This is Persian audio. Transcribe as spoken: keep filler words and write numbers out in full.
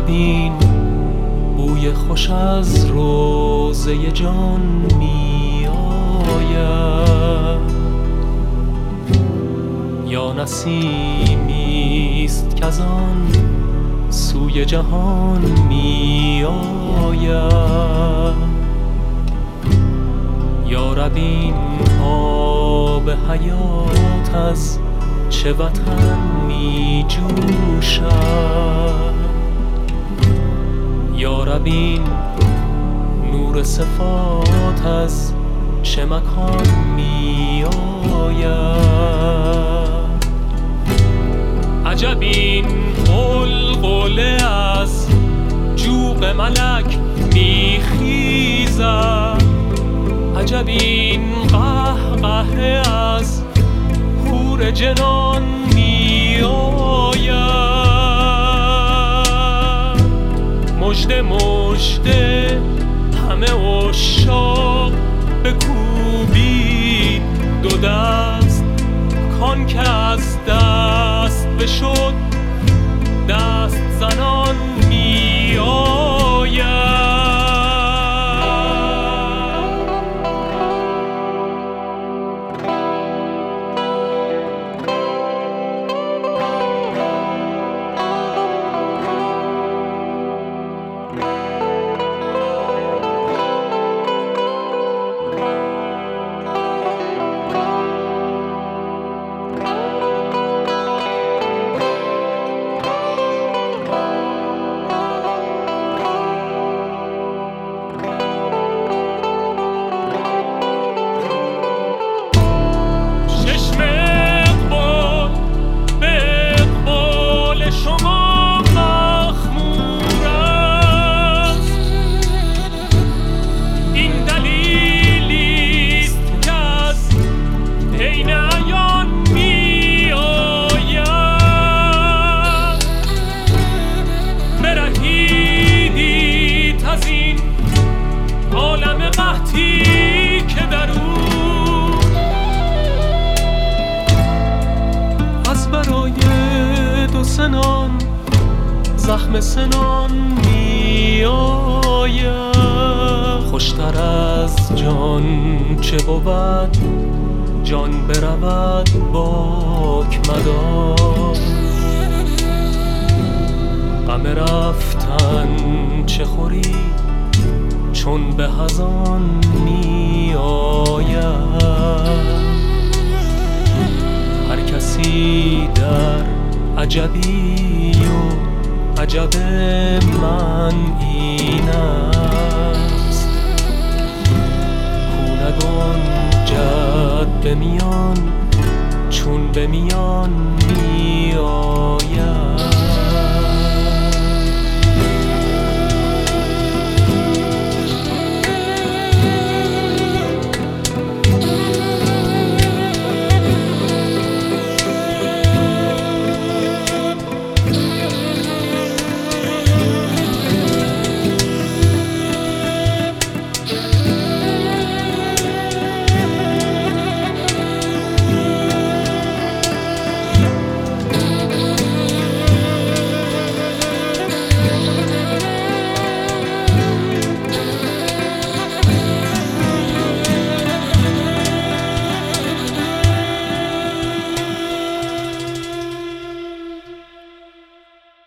این بوی خوش از روضه جان می آید، یا نسیمیست که از آن سوی جهان می آید. یا رب این آب حیات از چه وطن می جوشد، یا رب این نور صفات از چه مکان می آید. عجب این غلغله از جوق ملک می خیزد، عجب این قهقه از حور جنان می آید. مژده مژده همه عشاق بکوبید دو دست، کان که از دست بشد دست زنان می آید. سنان زخم سنان می آید. خوشتر از جان چه بود جان برود باک مدار، غم رفتن چه خوری چون به هزان می آید. هر کسی در عجبی و عجب من این است، کو نگنجد به میان چون به میان می